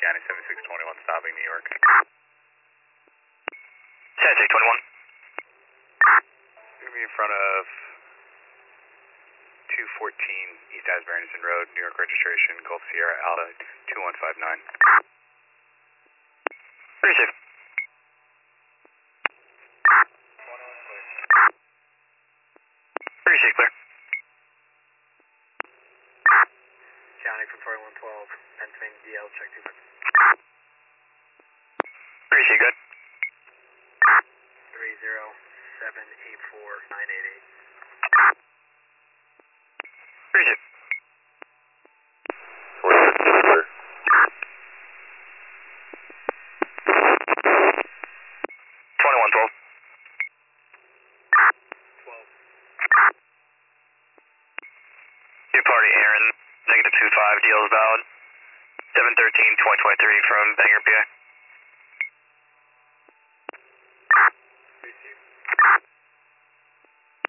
County 7621 stopping New York. 7621. Going to be in front of 214 East Asbury Anderson Road, New York registration, Gulf Sierra Alta 2159. Receive. Receive, clear. County from 4112, Pennsylvania DL, check 2. Receive, good. 30784-988. Receive. 2112. 12. Your party, Aaron, -25, deal is valid. 713-2023 from Bangor, PA. Receive.